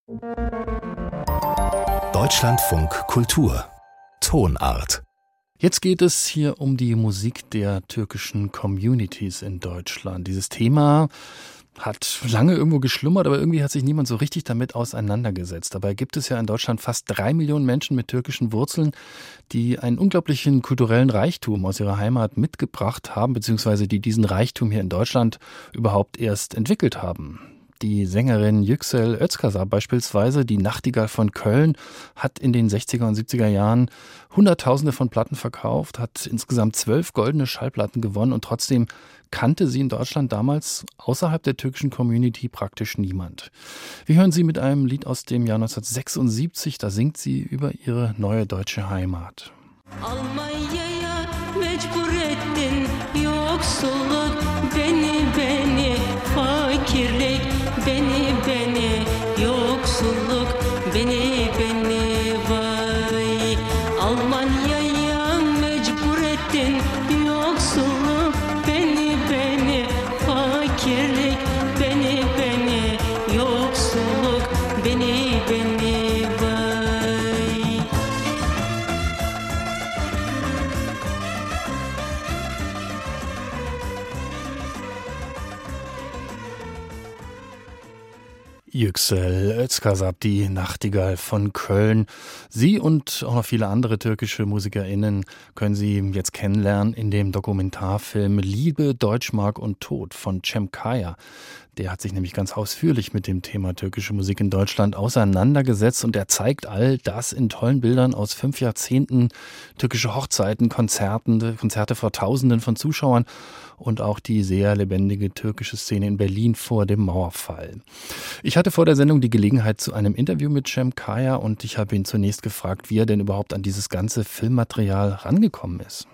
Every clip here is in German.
Deutschlandfunk Kultur Tonart. Jetzt geht es hier um die Musik der türkischen Communities in Deutschland. Dieses Thema hat lange irgendwo geschlummert, aber irgendwie hat sich niemand so richtig damit auseinandergesetzt. Dabei gibt es ja in Deutschland fast 3 Millionen Menschen mit türkischen Wurzeln, die einen unglaublichen kulturellen Reichtum aus ihrer Heimat mitgebracht haben, beziehungsweise die diesen Reichtum hier in Deutschland überhaupt erst entwickelt haben. Die Sängerin Yüksel Özkasap beispielsweise, die Nachtigall von Köln, hat in den 60er und 70er Jahren Hunderttausende von Platten verkauft, hat insgesamt 12 goldene Schallplatten gewonnen und trotzdem kannte sie in Deutschland damals außerhalb der türkischen Community praktisch niemand. Wir hören sie mit einem Lied aus dem Jahr 1976, da singt sie über ihre neue deutsche Heimat. Almanya'ya mecbur ettin yoksulluk beni fakirlik beni yoksulluk beni vay Almanya'ya mecbur ettin yoksulluk beni fakirlik beni yoksulluk beni vay Yüksel Özkasap, die Nachtigall von Köln. Sie und auch noch viele andere türkische MusikerInnen können Sie jetzt kennenlernen in dem Dokumentarfilm Liebe, Deutschmark und Tod von Cem Kaya. Der hat sich nämlich ganz ausführlich mit dem Thema türkische Musik in Deutschland auseinandergesetzt und er zeigt all das in tollen Bildern aus 5 Jahrzehnten, türkische Hochzeiten, Konzerte vor Tausenden von Zuschauern und auch die sehr lebendige türkische Szene in Berlin vor dem Mauerfall. Ich hatte vor der Sendung die Gelegenheit zu einem Interview mit Cem Kaya und ich habe ihn zunächst gefragt, wie er denn überhaupt an dieses ganze Filmmaterial rangekommen ist.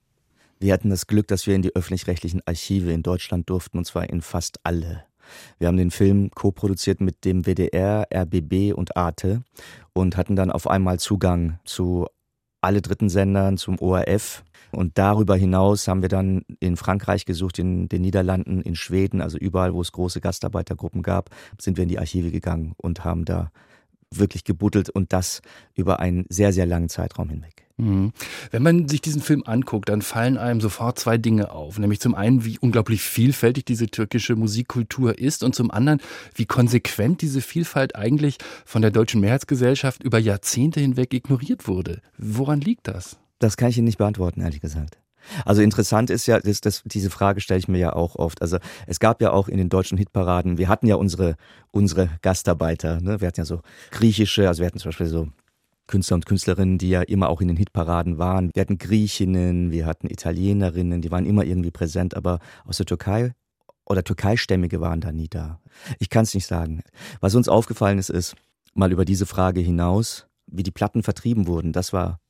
Wir hatten das Glück, dass wir in die öffentlich-rechtlichen Archive in Deutschland durften, und zwar in fast alle. Wir haben den Film co-produziert mit dem WDR, RBB und Arte und hatten dann auf einmal Zugang zu alle dritten Sendern, zum ORF. Und darüber hinaus haben wir dann in Frankreich gesucht, in den Niederlanden, in Schweden, also überall, wo es große Gastarbeitergruppen gab, sind wir in die Archive gegangen und haben da wirklich gebuddelt und das über einen sehr, sehr langen Zeitraum hinweg. Wenn man sich diesen Film anguckt, dann fallen einem sofort 2 Dinge auf. Nämlich zum einen, wie unglaublich vielfältig diese türkische Musikkultur ist und zum anderen, wie konsequent diese Vielfalt eigentlich von der deutschen Mehrheitsgesellschaft über Jahrzehnte hinweg ignoriert wurde. Woran liegt das? Das kann ich Ihnen nicht beantworten, ehrlich gesagt. Also interessant ist ja, diese Frage stelle ich mir ja auch oft. Also es gab ja auch in den deutschen Hitparaden, wir hatten ja unsere Gastarbeiter, ne? Wir hatten ja so griechische, also wir hatten zum Beispiel so Künstler und Künstlerinnen, die ja immer auch in den Hitparaden waren. Wir hatten Griechinnen, wir hatten Italienerinnen, die waren immer irgendwie präsent, aber aus der Türkei oder Türkeistämmige waren da nie da. Ich kann es nicht sagen. Was uns aufgefallen ist mal über diese Frage hinaus, wie die Platten vertrieben wurden, das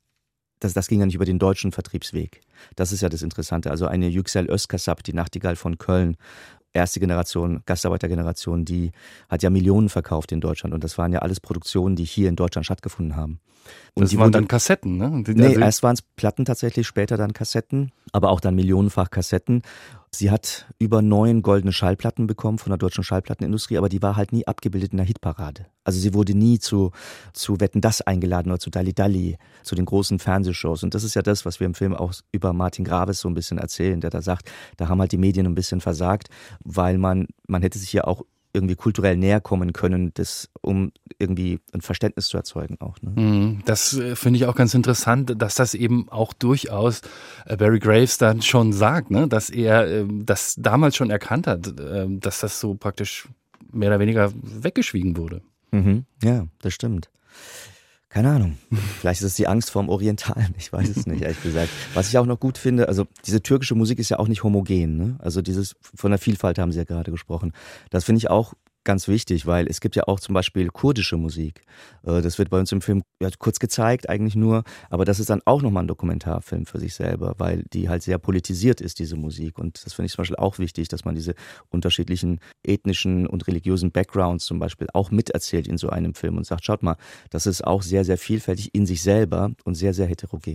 ging ja nicht über den deutschen Vertriebsweg. Das ist ja das Interessante. Also eine Yüksel Özkasap, die Nachtigall von Köln, erste Generation, Gastarbeitergeneration, die hat ja Millionen verkauft in Deutschland und das waren ja alles Produktionen, die hier in Deutschland stattgefunden haben. Und das waren dann Kassetten, ne? Nee, erst waren es Platten tatsächlich, später dann Kassetten, aber auch dann millionenfach Kassetten. Sie hat über 9 goldene Schallplatten bekommen von der deutschen Schallplattenindustrie, aber die war halt nie abgebildet in der Hitparade. Also sie wurde nie zu Wetten, das eingeladen oder zu Dalli Dalli, zu den großen Fernsehshows. Und das ist ja das, was wir im Film auch über Martin Graves so ein bisschen erzählen, der da sagt, da haben halt die Medien ein bisschen versagt, weil man hätte sich ja auch irgendwie kulturell näher kommen können, um irgendwie ein Verständnis zu erzeugen auch. Ne? Das finde ich auch ganz interessant, dass das eben auch durchaus Barry Graves dann schon sagt, ne? Dass er das damals schon erkannt hat, dass das so praktisch mehr oder weniger weggeschwiegen wurde. Ja, das stimmt. Keine Ahnung. Vielleicht ist es die Angst vorm Orientalen. Ich weiß es nicht, ehrlich gesagt. Was ich auch noch gut finde, also diese türkische Musik ist ja auch nicht homogen, ne? Also von der Vielfalt haben Sie ja gerade gesprochen. Das finde ich auch ganz wichtig, weil es gibt ja auch zum Beispiel kurdische Musik. Das wird bei uns im Film kurz gezeigt, eigentlich nur, aber das ist dann auch nochmal ein Dokumentarfilm für sich selber, weil die halt sehr politisiert ist, diese Musik. Und das finde ich zum Beispiel auch wichtig, dass man diese unterschiedlichen ethnischen und religiösen Backgrounds zum Beispiel auch miterzählt in so einem Film und sagt, schaut mal, das ist auch sehr, sehr vielfältig in sich selber und sehr, sehr heterogen.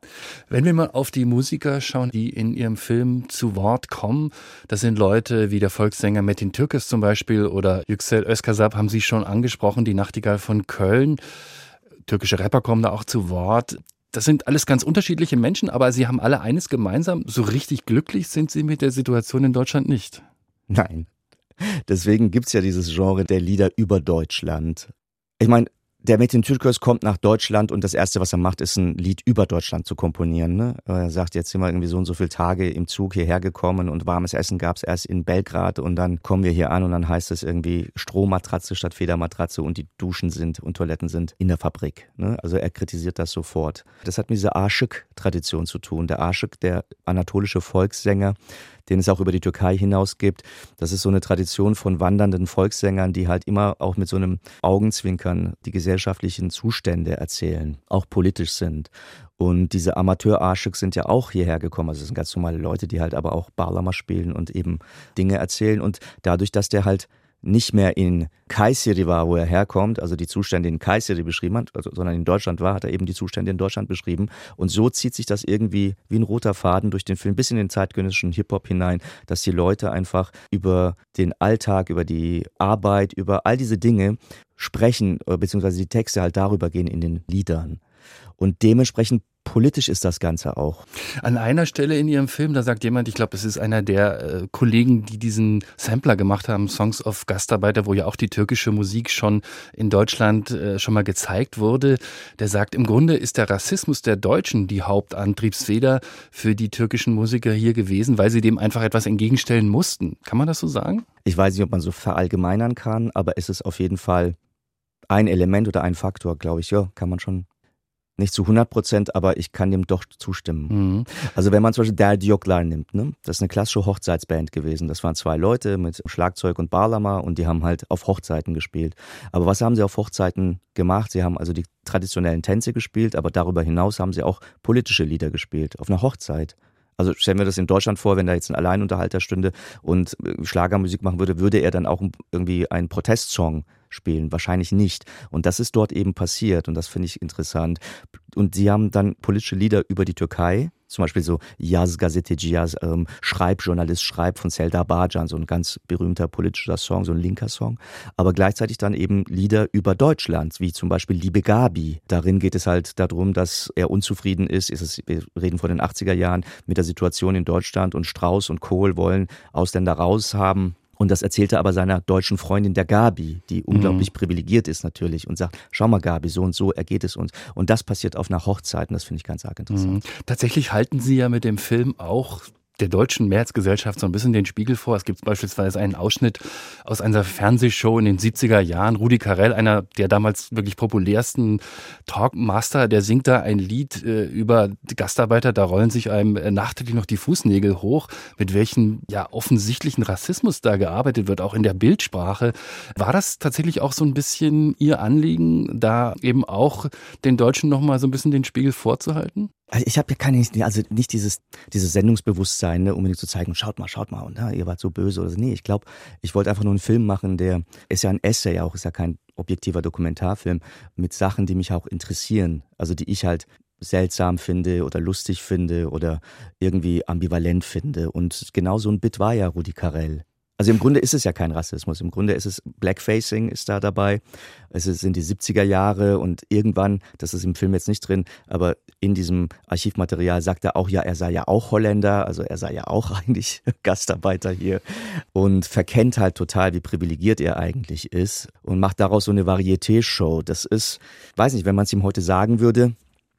Wenn wir mal auf die Musiker schauen, die in ihrem Film zu Wort kommen, das sind Leute wie der Volkssänger Metin Türkes zum Beispiel oder Yüksel Özkasap, haben Sie schon angesprochen, die Nachtigall von Köln. Türkische Rapper kommen da auch zu Wort. Das sind alles ganz unterschiedliche Menschen, aber sie haben alle eines gemeinsam. So richtig glücklich sind sie mit der Situation in Deutschland nicht. Nein. Deswegen gibt's ja dieses Genre der Lieder über Deutschland. Ich meine, der Metin Türkes kommt nach Deutschland und das Erste, was er macht, ist ein Lied über Deutschland zu komponieren. Ne? Er sagt, jetzt sind wir irgendwie so und so viele Tage im Zug hierher gekommen und warmes Essen gab's erst in Belgrad und dann kommen wir hier an und dann heißt es irgendwie Strohmatratze statt Federmatratze und die Duschen sind und Toiletten sind in der Fabrik. Ne? Also er kritisiert das sofort. Das hat mit dieser Aşık-Tradition zu tun. Der Aşık, der anatolische Volkssänger, den es auch über die Türkei hinaus gibt. Das ist so eine Tradition von wandernden Volkssängern, die halt immer auch mit so einem Augenzwinkern die gesellschaftlichen Zustände erzählen, auch politisch sind. Und diese Amateur-Aşıks sind ja auch hierher gekommen. Also es sind ganz normale Leute, die halt aber auch Bağlama spielen und eben Dinge erzählen. Und dadurch, dass der halt nicht mehr in Kayseri war, wo er herkommt, also die Zustände in Kayseri beschrieben hat, sondern in Deutschland war, hat er eben die Zustände in Deutschland beschrieben. Und so zieht sich das irgendwie wie ein roter Faden durch den Film bis in den zeitgenössischen Hip-Hop hinein, dass die Leute einfach über den Alltag, über die Arbeit, über all diese Dinge sprechen, beziehungsweise die Texte halt darüber gehen in den Liedern. Und dementsprechend politisch ist das Ganze auch. An einer Stelle in Ihrem Film, da sagt jemand, ich glaube, es ist einer der Kollegen, die diesen Sampler gemacht haben, Songs of Gastarbeiter, wo ja auch die türkische Musik schon in Deutschland schon mal gezeigt wurde, der sagt, im Grunde ist der Rassismus der Deutschen die Hauptantriebsfeder für die türkischen Musiker hier gewesen, weil sie dem einfach etwas entgegenstellen mussten. Kann man das so sagen? Ich weiß nicht, ob man so verallgemeinern kann, aber es ist auf jeden Fall ein Element oder ein Faktor, glaube ich, ja, kann man schon. Nicht zu 100%, aber ich kann dem doch zustimmen. Mhm. Also wenn man zum Beispiel Derdi Yoklar nimmt, ne? Das ist eine klassische Hochzeitsband gewesen. Das waren 2 Leute mit Schlagzeug und Bağlama und die haben halt auf Hochzeiten gespielt. Aber was haben sie auf Hochzeiten gemacht? Sie haben also die traditionellen Tänze gespielt, aber darüber hinaus haben sie auch politische Lieder gespielt, auf einer Hochzeit. Also stellen wir das in Deutschland vor, wenn da jetzt ein Alleinunterhalter stünde und Schlagermusik machen würde, würde er dann auch irgendwie einen Protestsong spielen? Wahrscheinlich nicht. Und das ist dort eben passiert und das finde ich interessant. Und sie haben dann politische Lieder über die Türkei, zum Beispiel so Yaz Gazeteci Yaz, Schreibjournalist Schreib von Selda Bağcan, so ein ganz berühmter politischer Song, so ein linker Song. Aber gleichzeitig dann eben Lieder über Deutschland, wie zum Beispiel Liebe Gabi. Darin geht es halt darum, dass er unzufrieden ist. Wir reden von den 80er Jahren mit der Situation in Deutschland und Strauß und Kohl wollen Ausländer raushaben. Und das erzählte aber seiner deutschen Freundin, der Gabi, die unglaublich privilegiert ist natürlich und sagt, schau mal Gabi, so und so ergeht es uns. Und das passiert auf einer Hochzeit und das finde ich ganz arg interessant. Tatsächlich halten Sie ja mit dem Film auch der deutschen Mehrheitsgesellschaft so ein bisschen den Spiegel vor. Es gibt beispielsweise einen Ausschnitt aus einer Fernsehshow in den 70er Jahren. Rudi Carrell, einer der damals wirklich populärsten Talkmaster, der singt da ein Lied über Gastarbeiter. Da rollen sich einem nachträglich noch die Fußnägel hoch, mit welchem ja offensichtlichen Rassismus da gearbeitet wird, auch in der Bildsprache. War das tatsächlich auch so ein bisschen Ihr Anliegen, da eben auch den Deutschen noch mal so ein bisschen den Spiegel vorzuhalten? Ich habe ja nicht dieses Sendungsbewusstsein, ne, unbedingt zu zeigen, schaut mal und ihr wart so böse oder so. Nee, ich glaube, ich wollte einfach nur einen Film machen, der ist ja ein Essay auch, ist ja kein objektiver Dokumentarfilm, mit Sachen, die mich auch interessieren, also die ich halt seltsam finde oder lustig finde oder irgendwie ambivalent finde. Und genau so ein Bit war ja Rudi Carrell. Also im Grunde ist es ja kein Rassismus, im Grunde ist es Blackfacing ist da dabei, es sind die 70er Jahre und irgendwann, das ist im Film jetzt nicht drin, aber in diesem Archivmaterial sagt er auch, ja, er sei ja auch Holländer, also er sei ja auch eigentlich Gastarbeiter hier und verkennt halt total, wie privilegiert er eigentlich ist und macht daraus so eine Varieté-Show. Das ist, weiß nicht, wenn man es ihm heute sagen würde,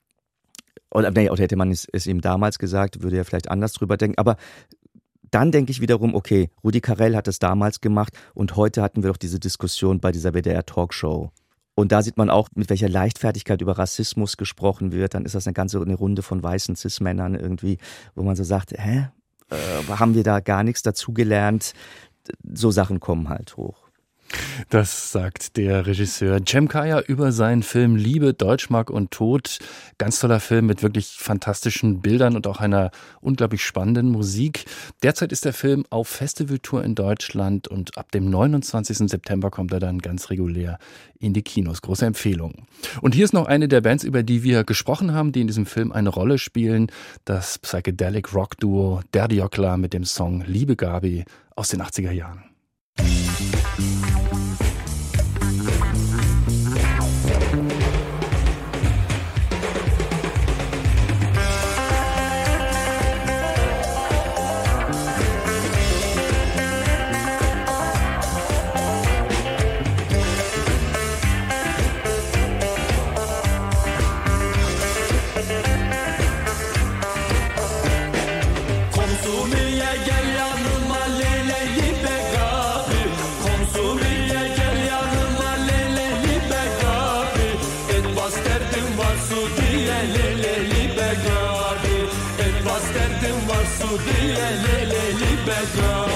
oder hätte man es ihm damals gesagt, würde er vielleicht anders drüber denken, aber dann denke ich wiederum, okay, Rudi Carrell hat das damals gemacht und heute hatten wir doch diese Diskussion bei dieser WDR-Talkshow. Und da sieht man auch, mit welcher Leichtfertigkeit über Rassismus gesprochen wird. Dann ist das eine Runde von weißen Cis-Männern irgendwie, wo man so sagt, haben wir da gar nichts dazugelernt? So Sachen kommen halt hoch. Das sagt der Regisseur Cem Kaya über seinen Film Liebe, Deutschmark und Tod. Ganz toller Film mit wirklich fantastischen Bildern und auch einer unglaublich spannenden Musik. Derzeit ist der Film auf Festivaltour in Deutschland und ab dem 29. September kommt er dann ganz regulär in die Kinos. Große Empfehlung. Und hier ist noch eine der Bands, über die wir gesprochen haben, die in diesem Film eine Rolle spielen. Das Psychedelic Rock Duo Der Diokla mit dem Song Liebe Gabi aus den 80er Jahren. Etwas derdim var su diye leleli begâ.